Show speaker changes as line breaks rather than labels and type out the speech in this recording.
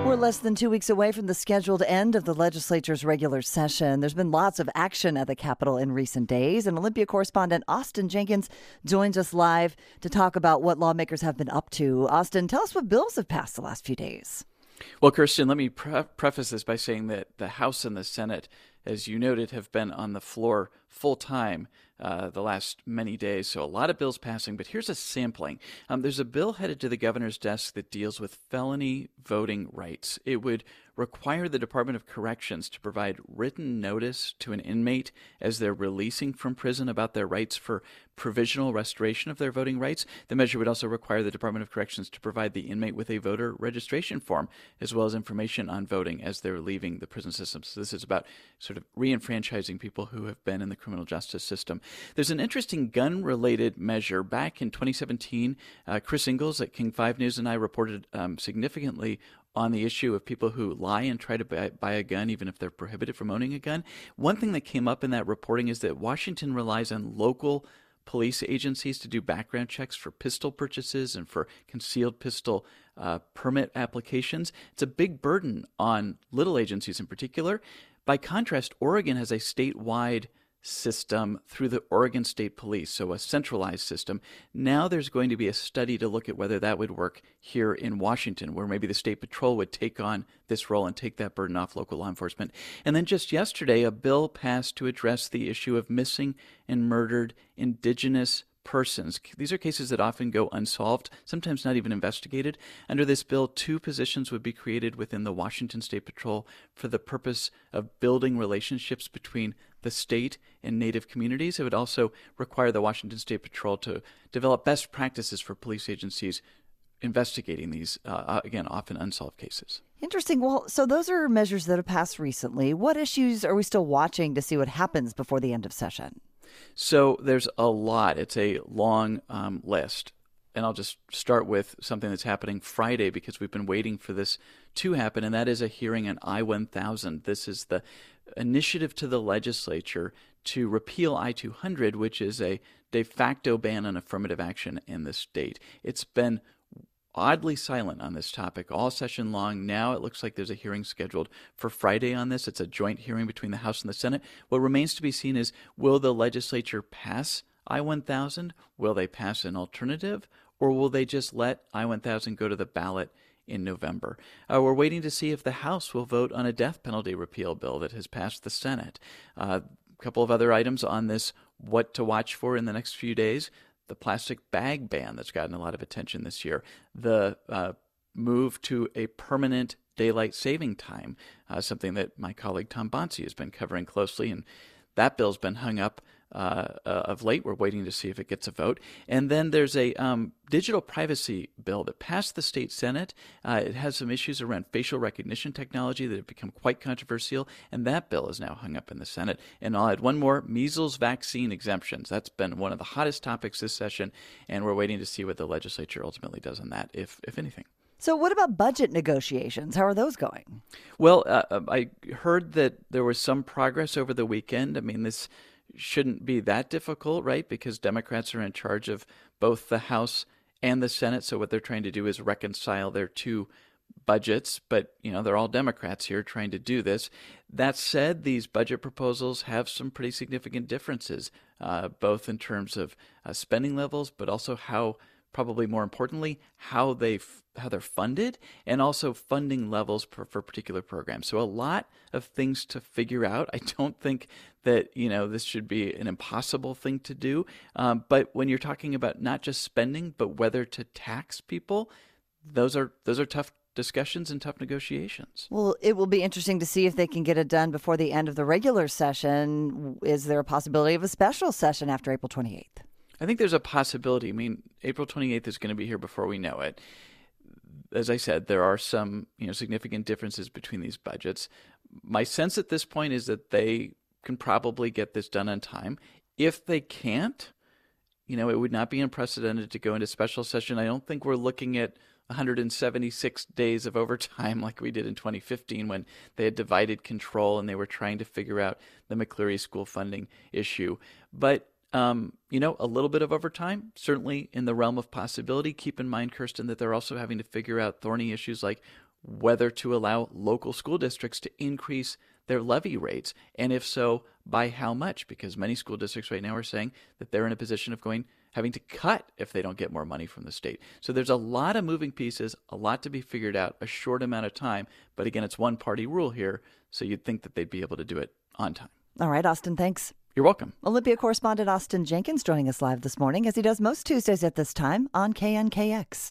We're less than 2 weeks away from the scheduled end of the legislature's regular session. There's been lots of action at the Capitol in recent days, and Olympia correspondent Austin Jenkins joins us live to talk about what lawmakers have been up to. Austin, tell us what bills have passed the last few days.
Well, Kirsten, let me preface this by saying that the House and the Senate, as you noted, have been on the floor full time the last many days. So a lot of bills passing, but here's a sampling. There's a bill headed to the governor's desk that deals with felony voting rights. It would require the Department of Corrections to provide written notice to an inmate as they're releasing from prison about their rights for provisional restoration of their voting rights. The measure would also require the Department of Corrections to provide the inmate with a voter registration form, as well as information on voting as they're leaving the prison system. So this is about sort of re-enfranchising people who have been in the criminal justice system. There's an interesting gun-related measure. Back in 2017, Chris Ingalls at King 5 News and I reported significantly on the issue of people who lie and try to buy a gun even if they're prohibited from owning a gun. One thing that came up in that reporting is that Washington relies on local police agencies to do background checks for pistol purchases and for concealed pistol permit applications. It's a big burden on little agencies in particular. By contrast, Oregon has a statewide system through the Oregon State Police, so a centralized system. Now there's going to be a study to look at whether that would work here in Washington, where maybe the State Patrol would take on this role and take that burden off local law enforcement. And then just yesterday, a bill passed to address the issue of missing and murdered Indigenous persons. These are cases that often go unsolved, sometimes not even investigated. Under this bill, 2 positions would be created within the Washington State Patrol for the purpose of building relationships between the state and Native communities. It would also require the Washington State Patrol to develop best practices for police agencies investigating these, again, often unsolved cases.
Interesting. Well, so those are measures that have passed recently. What issues are we still watching to see what happens before the end of session?
So there's a lot. It's a long list. And I'll just start with something that's happening Friday because we've been waiting for this to happen, and that is a hearing on I-1000. This is the initiative to the legislature to repeal I-200, which is a de facto ban on affirmative action in the state. It's been oddly silent on this topic all session long. Now it looks like there's a hearing scheduled for Friday on this. It's a joint hearing between the House and the Senate. What remains to be seen is, will the legislature pass I-1000? Will they pass an alternative? Or will they just let I-1000 go to the ballot in November? We're waiting to see if the House will vote on a death penalty repeal bill that has passed the Senate. A couple of other items on this, what to watch for in the next few days. The plastic bag ban that's gotten a lot of attention this year, the move to a permanent daylight saving time, something that my colleague Tom Bonsi has been covering closely, and that bill's been hung up of late. We're waiting to see if it gets a vote. And then there's a digital privacy bill that passed the state Senate. It has some issues around facial recognition technology that have become quite controversial, and that bill is now hung up in the Senate. And I'll add one more, measles vaccine exemptions. That's been one of the hottest topics this session, and we're waiting to see what the legislature ultimately does on that, if anything.
So what about budget negotiations? How are those going?
Well, I heard that there was some progress over the weekend. I mean, this shouldn't be that difficult, right? Because Democrats are in charge of both the House and the Senate. So what they're trying to do is reconcile their 2 budgets. But, they're all Democrats here trying to do this. That said, these budget proposals have some pretty significant differences, both in terms of spending levels, but also how, probably more importantly, how they're funded, and also funding levels for particular programs. So a lot of things to figure out. I don't think that this should be an impossible thing to do. But when you're talking about not just spending, but whether to tax people, those are tough discussions and tough negotiations.
Well, it will be interesting to see if they can get it done before the end of the regular session. Is there a possibility of a special session after April 28th?
I think there's a possibility. I mean, April 28th is going to be here before we know it. As I said, there are some significant differences between these budgets. My sense at this point is that they can probably get this done on time. If they can't, it would not be unprecedented to go into special session. I don't think we're looking at 176 days of overtime like we did in 2015 when they had divided control and they were trying to figure out the McCleary school funding issue. But a little bit of overtime, certainly in the realm of possibility. Keep in mind, Kirsten, that they're also having to figure out thorny issues like whether to allow local school districts to increase their levy rates, and if so, by how much, because many school districts right now are saying that they're in a position of having to cut if they don't get more money from the state. So there's a lot of moving pieces, a lot to be figured out, a short amount of time. But again, it's one party rule here, so you'd think that they'd be able to do it on time.
All right, Austin, thanks.
You're welcome.
Olympia correspondent Austin Jenkins joining us live this morning, as he does most Tuesdays at this time on KNKX.